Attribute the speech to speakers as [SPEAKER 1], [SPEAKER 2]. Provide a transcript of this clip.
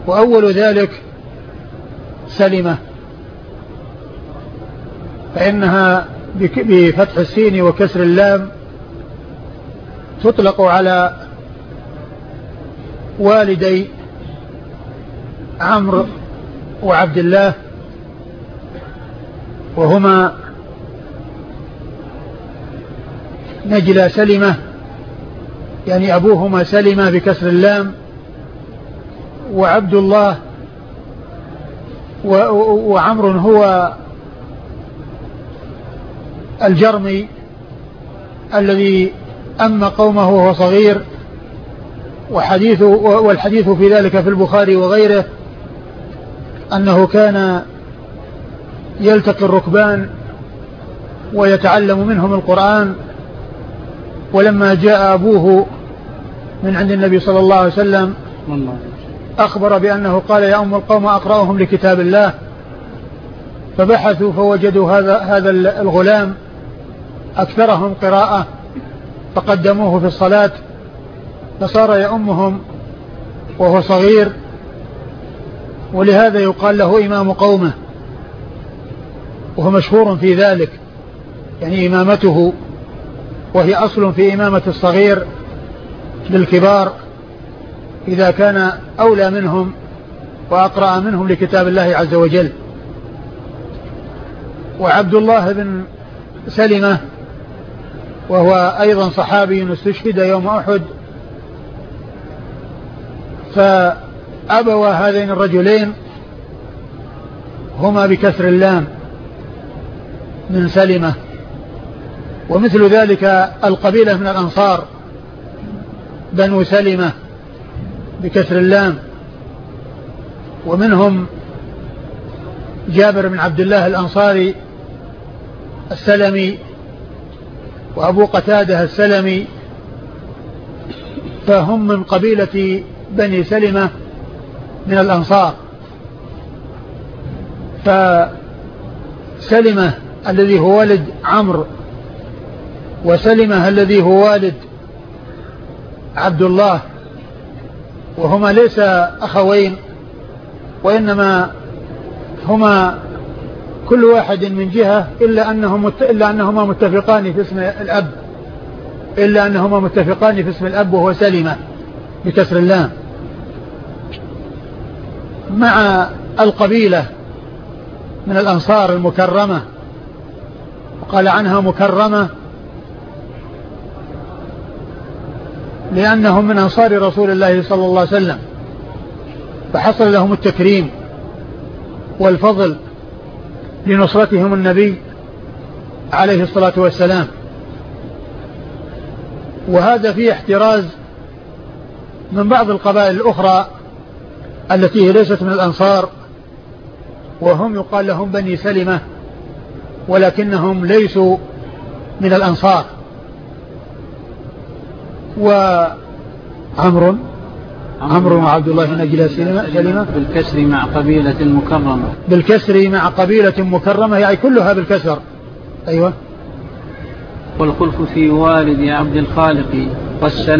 [SPEAKER 1] وأول ذلك سلمة، فإنها بفتح السين وكسر اللام تطلق على والدي عمرو وعبد الله، وهما نجلى سلمة، يعني أبوهما سلمة بكسر اللام، وعبد الله وعمرو هو الجرمي الذي أم قومه وهو صغير، والحديث في ذلك في البخاري وغيره أنه كان يلتقي الركبان ويتعلم منهم القرآن، ولما جاء أبوه من عند النبي صلى الله عليه وسلم أخبر بأنه قال يا أم القوم أقرأهم لكتاب الله، فبحثوا فوجدوا هذا الغلام أكثرهم قراءة فقدموه في الصلاة، فصار يأمهم وهو صغير، ولهذا يقال له إمام قومه، وهو مشهور في ذلك، يعني إمامته، وهي أصل في إمامة الصغير للكبار إذا كان أولى منهم وأقرأ منهم لكتاب الله عز وجل. وعبد الله بن سلمة وهو أيضا صحابي استشهد يوم أحد، فأبوا هذين الرجلين هما بكسر اللام من سلمة. ومثل ذلك القبيلة من الأنصار بنو سلمة بكسر اللام، ومنهم جابر بن عبد الله الأنصاري السلمي، وأبو قتادة السلمي، فهم من قبيلة بني سلمة من الأنصار. فسلمة الذي هو والد عمرو، وسلمة الذي هو والد عبد الله، وهما ليس أخوين، وإنما هما كل واحد من جهة، إلا أنهما متفقان في اسم الأب، وهو سلمة بكسر اللام. مع القبيلة من الأنصار المكرمة، وقال عنها مكرمة لأنهم من أنصار رسول الله صلى الله عليه وسلم، فحصل لهم التكريم والفضل لنصرتهم النبي عليه الصلاة والسلام. وهذا فيه احتراز من بعض القبائل الأخرى التي ليست من الأنصار، وهم يقال لهم بني سلمة، ولكنهم ليسوا من الأنصار. وعمرو وعبد الله نجلى سلمة بالكسر مع قبيلة مكرمة، يعني كلها بالكسر. أيوة.
[SPEAKER 2] والخلف في والد عبد الخالق والسلام